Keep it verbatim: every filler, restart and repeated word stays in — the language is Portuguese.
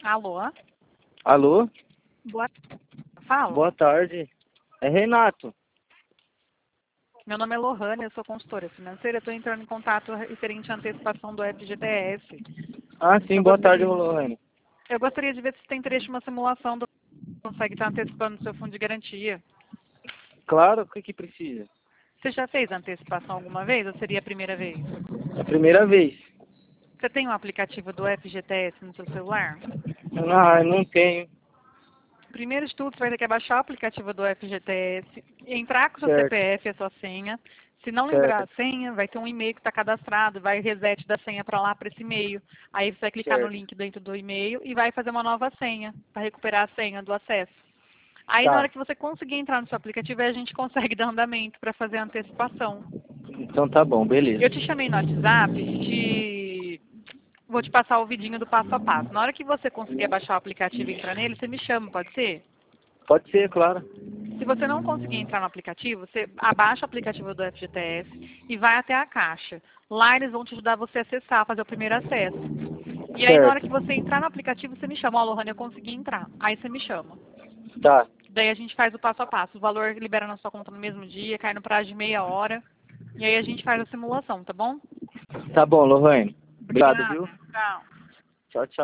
Alô? Alô? Boa Fala. Boa tarde. É Renato. Meu nome é Lohane, eu sou consultora financeira. Estou entrando em contato referente à antecipação do F G T S. Ah, sim, Eu boa tarde, gostaria, Lohane. eu gostaria de ver se você tem interesse em uma simulação do consegue estar antecipando o seu fundo de garantia. Claro, o que que precisa? Você já fez antecipação alguma vez ou seria a primeira vez? É a primeira vez. Você tem um aplicativo do F G T S no seu celular? Ah, não tenho. Primeiro de tudo, você vai ter que baixar o aplicativo do F G T S, entrar com o seu Certo, C P F e a sua senha. Se não lembrar a certo, senha, vai ter um e-mail que está cadastrado, vai reset da senha para lá, para esse e-mail. Aí você vai clicar no certo. link dentro do e-mail e vai fazer uma nova senha, para recuperar a senha do acesso. Aí na hora Tá. que você conseguir entrar no seu aplicativo, aí a gente consegue dar andamento para fazer a antecipação. Então tá bom, beleza. Eu te chamei no WhatsApp, te... vou te passar o vidinho do passo a passo. Na hora que você conseguir baixar o aplicativo e entrar nele, você me chama, pode ser? Pode ser, claro. Se você não conseguir entrar no aplicativo, você abaixa o aplicativo do F G T S e vai até a caixa. Lá eles vão te ajudar você a acessar, fazer o primeiro acesso. E aí na hora que Certo. você entrar no aplicativo, você me chama. Ó, Lohane, eu consegui entrar. Aí você me chama. Tá. Daí a gente faz o passo a passo. O valor libera na sua conta no mesmo dia, cai no prazo de meia hora. E aí a gente faz a simulação, tá bom? Tá bom, Lohane. Obrigado, Obrigada. viu? Tchau. Tchau, tchau.